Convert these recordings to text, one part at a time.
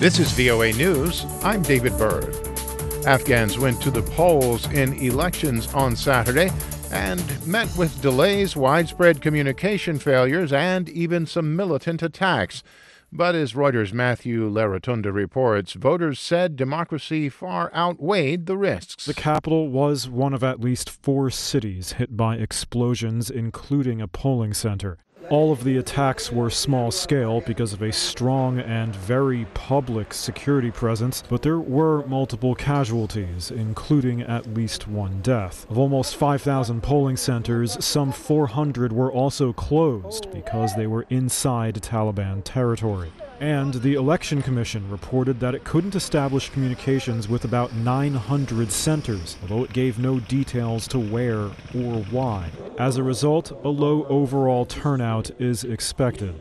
This is VOA News. I'm David Byrd. Afghans went to the polls in elections on Saturday and met with delays, widespread communication failures, and even some militant attacks. But as Reuters' Matthew Laratunda reports, voters said democracy far outweighed the risks. The capital was one of at least 4 cities hit by explosions, including a polling center. All of the attacks were small-scale because of a strong and very public security presence, but there were multiple casualties, including at least 1 death. Of almost 5,000 polling centers, some 400 were also closed because they were inside Taliban territory. And the Election Commission reported that it couldn't establish communications with about 900 centers, although it gave no details to where or why. As a result, a low overall turnout is expected.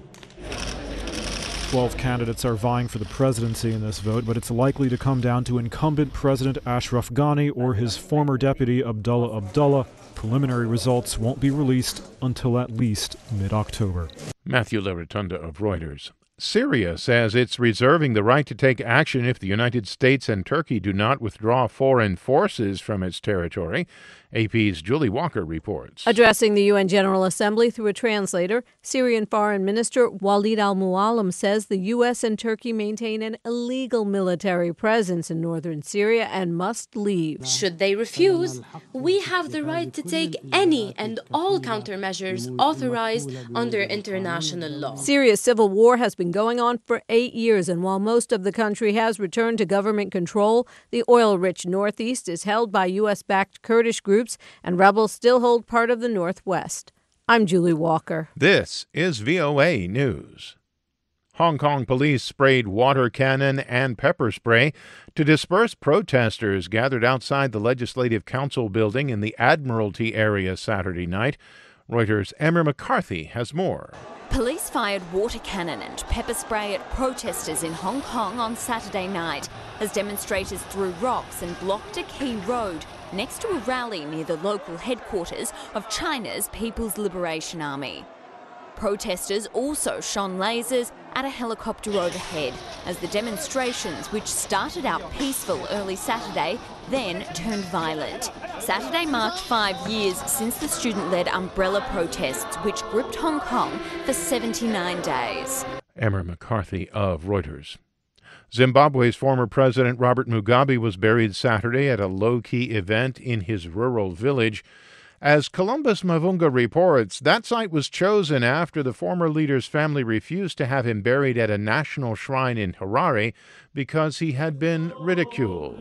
12 candidates are vying for the presidency in this vote, but it's likely to come down to incumbent President Ashraf Ghani or his former deputy Abdullah Abdullah. Preliminary results won't be released until at least mid-October. Matthew Laratunda of Reuters. Syria says it's reserving the right to take action if the United States and Turkey do not withdraw foreign forces from its territory. AP's Julie Walker reports. Addressing the UN General Assembly through a translator, Syrian Foreign Minister Walid al-Muallim says the U.S. and Turkey maintain an illegal military presence in northern Syria and must leave. Should they refuse, we have the right to take any and all countermeasures authorized under international law. Syria's civil war has been going on for 8 years, and while most of the country has returned to government control, the oil-rich northeast is held by U.S.-backed Kurdish groups, and rebels still hold part of the northwest. I'm Julie Walker. This is VOA News. Hong Kong police sprayed water cannon and pepper spray to disperse protesters gathered outside the Legislative Council building in the Admiralty area Saturday night. Reuters' Emmer McCarthy has more. Police fired water cannon and pepper spray at protesters in Hong Kong on Saturday night as demonstrators threw rocks and blocked a key road next to a rally near the local headquarters of China's People's Liberation Army. Protesters also shone lasers at a helicopter overhead as the demonstrations, which started out peaceful early Saturday, then turned violent. Saturday marked 5 years since the student-led umbrella protests, which gripped Hong Kong for 79 days. Emmer McCarthy of Reuters. Zimbabwe's former president Robert Mugabe was buried Saturday at a low-key event in his rural village. As Columbus Mavunga reports, that site was chosen after the former leader's family refused to have him buried at a national shrine in Harare because he had been ridiculed.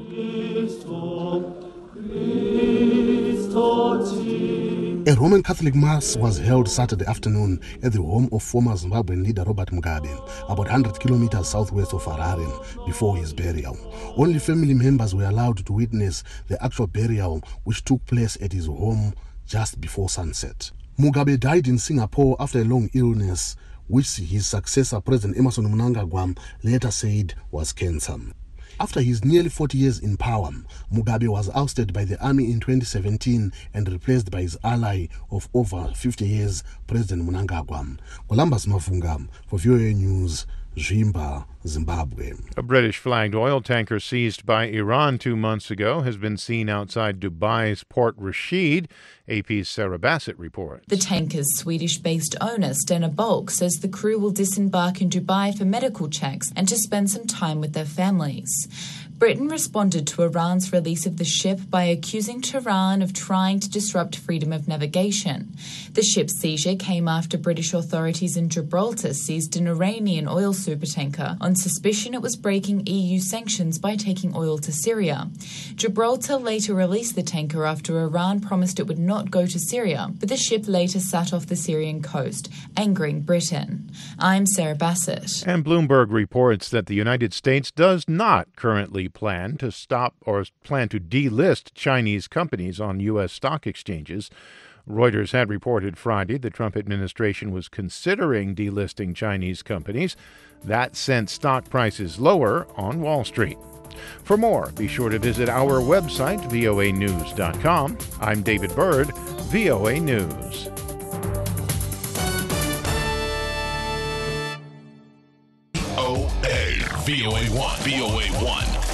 A Roman Catholic Mass was held Saturday afternoon at the home of former Zimbabwean leader Robert Mugabe, about 100 kilometers southwest of Harare, before his burial. Only family members were allowed to witness the actual burial, which took place at his home just before sunset. Mugabe died in Singapore after a long illness, which his successor, President Emmerson Mnangagwa, later said was cancer. After his nearly 40 years in power, Mugabe was ousted by the army in 2017 and replaced by his ally of over 50 years, President Mnangagwa. Columbus Mavunga for VOA News, Zimba, Zimbabwe. A British-flagged oil tanker seized by Iran 2 months ago has been seen outside Dubai's Port Rashid. AP's Sarah Bassett reports. The tanker's Swedish-based owner, Stena Bulk, says the crew will disembark in Dubai for medical checks and to spend some time with their families. Britain responded to Iran's release of the ship by accusing Tehran of trying to disrupt freedom of navigation. The ship's seizure came after British authorities in Gibraltar seized an Iranian oil supertanker on suspicion it was breaking EU sanctions by taking oil to Syria. Gibraltar later released the tanker after Iran promised it would not go to Syria, but the ship later sat off the Syrian coast, angering Britain. I'm Sarah Bassett. And Bloomberg reports that the United States does not currently plan to delist Chinese companies on U.S. stock exchanges. Reuters had reported Friday the Trump administration was considering delisting Chinese companies. That sent stock prices lower on Wall Street. For more, be sure to visit our website, voanews.com. I'm David Byrd, VOA News. VOA1. VOA1.